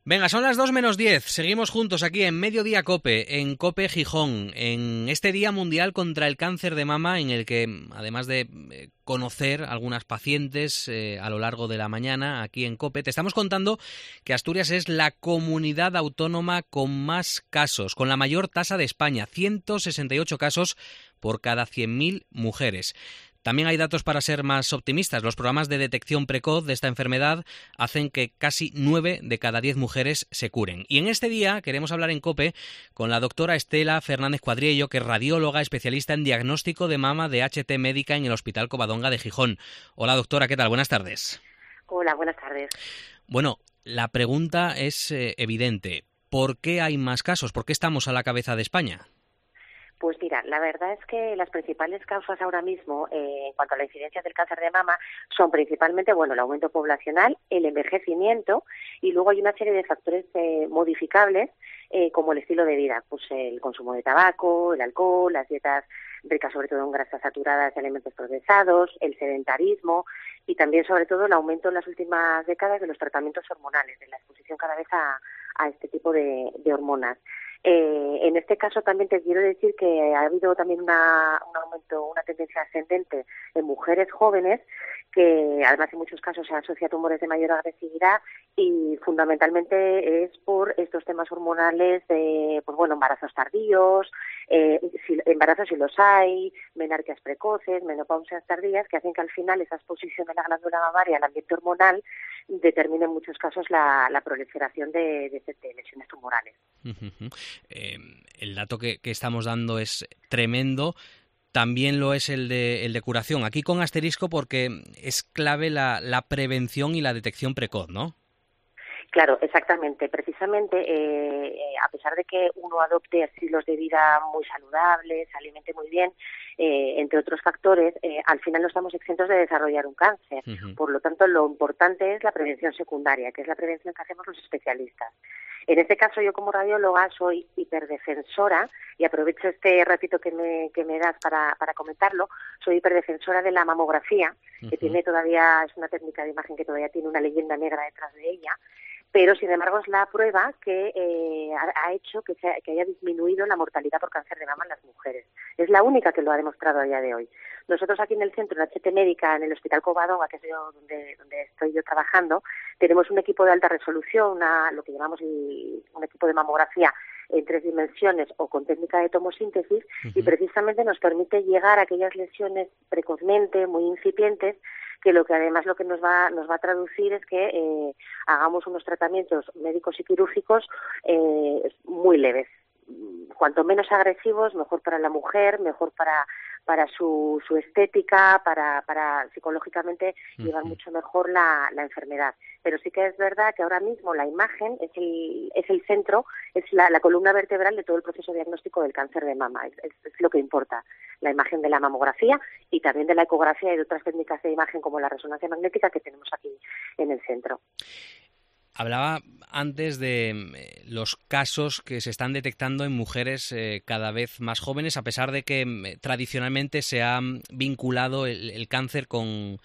Venga, son las 2 menos 10. Seguimos juntos aquí en Mediodía COPE, en COPE Gijón, en este Día Mundial contra el Cáncer de Mama, en el que, además de conocer algunas pacientes a lo largo de la mañana aquí en COPE, te estamos contando que Asturias es la comunidad autónoma con más casos, con la mayor tasa de España, 168 casos por cada 100.000 mujeres. También hay datos para ser más optimistas. Los programas de detección precoz de esta enfermedad hacen que casi 9 de cada 10 mujeres se curen. Y en este día queremos hablar en COPE con la doctora Estela Fernández Cuadriello, que es radióloga especialista en diagnóstico de mama de HT Médica en el Hospital Covadonga de Gijón. Hola doctora, ¿qué tal? Buenas tardes. Hola, buenas tardes. Bueno, la pregunta es evidente. ¿Por qué hay más casos? ¿Por qué estamos a la cabeza de España? Pues mira, la verdad es que las principales causas ahora mismo en cuanto a la incidencia del cáncer de mama son principalmente, el aumento poblacional, el envejecimiento y luego hay una serie de factores modificables como el estilo de vida, pues el consumo de tabaco, el alcohol, las dietas ricas sobre todo en grasas saturadas y alimentos procesados, el sedentarismo y también sobre todo el aumento en las últimas décadas de los tratamientos hormonales, de la exposición cada vez a este tipo de hormonas. En este caso también te quiero decir que ha habido también un aumento, una tendencia ascendente en mujeres jóvenes que además en muchos casos se asocia a tumores de mayor agresividad y fundamentalmente es por estos temas hormonales de, embarazos tardíos, embarazos si los hay, menarquías precoces, menopausias tardías, que hacen que al final esa exposición de la glándula mamaria al ambiente hormonal determine en muchos casos la proliferación de lesiones tumorales. El dato que estamos dando es tremendo. También lo es el de curación. Aquí con asterisco porque es clave la prevención y la detección precoz, ¿no? Claro, exactamente. Precisamente, a pesar de que uno adopte estilos de vida muy saludables, se alimente muy bien, entre otros factores, al final no estamos exentos de desarrollar un cáncer. Uh-huh. Por lo tanto, lo importante es la prevención secundaria, que es la prevención que hacemos los especialistas. En este caso, yo como radióloga soy hiperdefensora, y aprovecho este ratito que me das para comentarlo, soy hiperdefensora de la mamografía, que Uh-huh. tiene todavía, es una técnica de imagen que todavía tiene una leyenda negra detrás de ella, pero sin embargo es la prueba que ha hecho que haya disminuido la mortalidad por cáncer de mama en las mujeres. Es la única que lo ha demostrado a día de hoy. Nosotros aquí en el centro, en HT Médica, en el Hospital Covadonga, que es donde estoy yo trabajando, tenemos un equipo de alta resolución, lo que llamamos un equipo de mamografía en 3 dimensiones o con técnica de tomosíntesis, uh-huh. Y precisamente nos permite llegar a aquellas lesiones precozmente, muy incipientes, que lo que nos va a traducir es que hagamos unos tratamientos médicos y quirúrgicos muy leves. Cuanto menos agresivos, mejor para la mujer, mejor para su estética, para psicológicamente llevar mucho mejor la enfermedad. Pero sí que es verdad que ahora mismo la imagen es el centro, es la columna vertebral de todo el proceso diagnóstico del cáncer de mama. Es lo que importa, la imagen de la mamografía y también de la ecografía y de otras técnicas de imagen como la resonancia magnética que tenemos aquí en el centro. Hablaba antes de los casos que se están detectando en mujeres cada vez más jóvenes, a pesar de que tradicionalmente se ha vinculado el cáncer con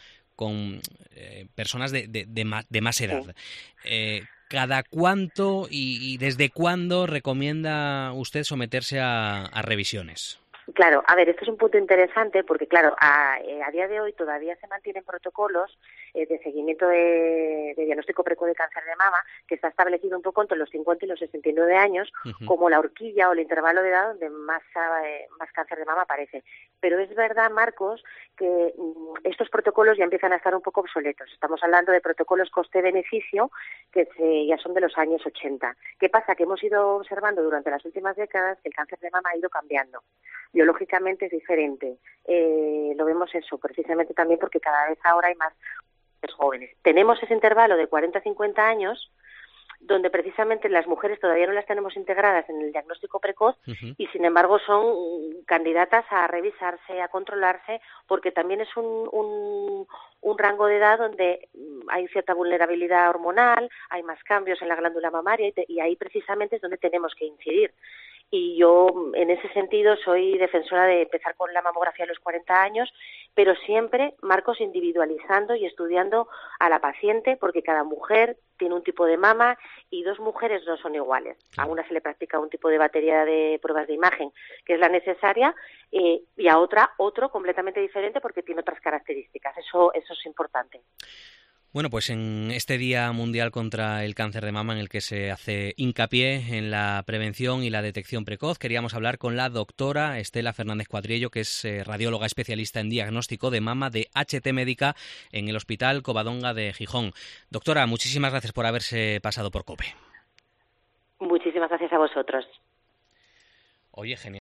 personas de más edad. Sí. ¿Cada cuánto y desde cuándo recomienda usted someterse a revisiones? Claro, a ver, esto es un punto interesante porque, claro, a día de hoy todavía se mantienen protocolos de seguimiento de diagnóstico precoz de cáncer de mama que está establecido un poco entre los 50 y los 69 años, uh-huh. Como la horquilla o el intervalo de edad donde más cáncer de mama aparece. Pero es verdad, Marcos, que estos protocolos ya empiezan a estar un poco obsoletos. Estamos hablando de protocolos coste-beneficio que ya son de los años 80. ¿Qué pasa? Que hemos ido observando durante las últimas décadas que el cáncer de mama ha ido cambiando. Biológicamente es diferente. Lo vemos eso, precisamente también porque cada vez ahora hay más jóvenes. Tenemos ese intervalo de 40 a 50 años, donde precisamente las mujeres todavía no las tenemos integradas en el diagnóstico precoz, uh-huh. Y sin embargo son candidatas a revisarse, a controlarse, porque también es un rango de edad donde hay cierta vulnerabilidad hormonal, hay más cambios en la glándula mamaria y ahí precisamente es donde tenemos que incidir. y yo en ese sentido soy defensora de empezar con la mamografía a los 40 años, pero siempre, Marcos, individualizando y estudiando a la paciente, porque cada mujer tiene un tipo de mama y 2 mujeres no son iguales. A una se le practica un tipo de batería de pruebas de imagen, que es la necesaria, y a otra otro completamente diferente porque tiene otras características. Eso es importante. Bueno, pues en este Día Mundial contra el Cáncer de Mama, en el que se hace hincapié en la prevención y la detección precoz, queríamos hablar con la doctora Estela Fernández Cuadriello, que es radióloga especialista en diagnóstico de mama de HT Médica en el Hospital Covadonga de Gijón. Doctora, muchísimas gracias por haberse pasado por COPE. Muchísimas gracias a vosotros. Oye, genial.